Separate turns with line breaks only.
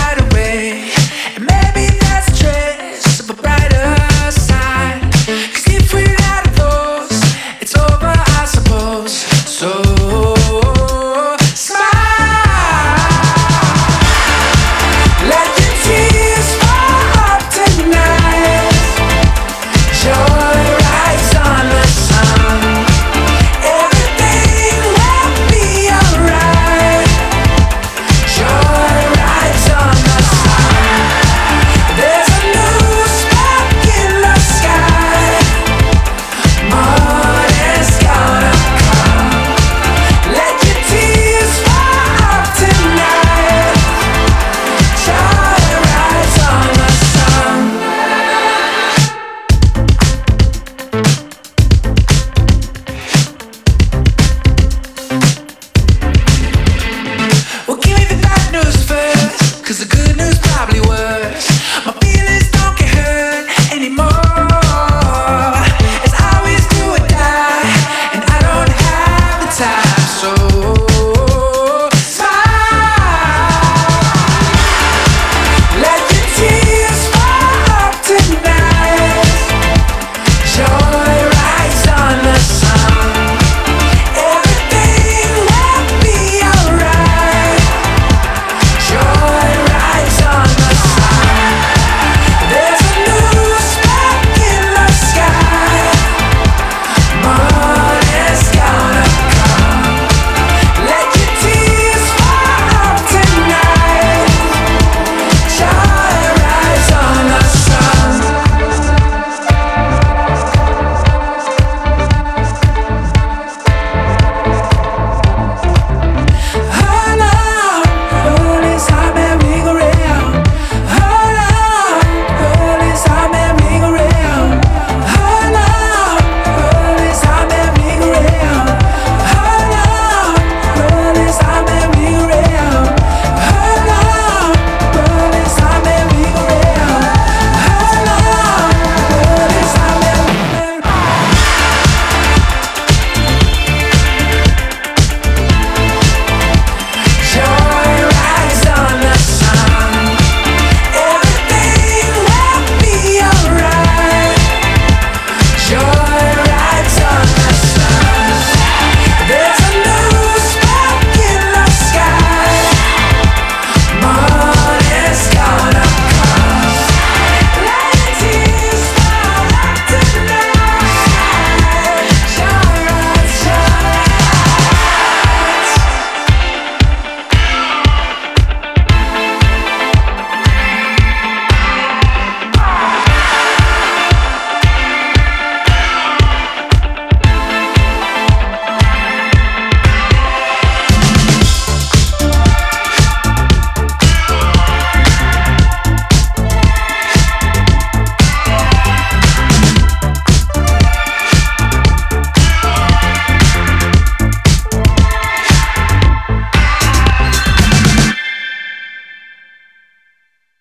right away. And maybe that's a trace of a brighter side. 'Cause if we're out of those, it's over, I suppose. So smile, let your tears fall tonight. Joy rides on the sun. Everything will be alright. Joy rides on the sun. There's a new spark in the sky. Morning's gonna come. Let your tears fall tonight. Joy rides on the sun. Well, give me the bad news first, 'cause the good news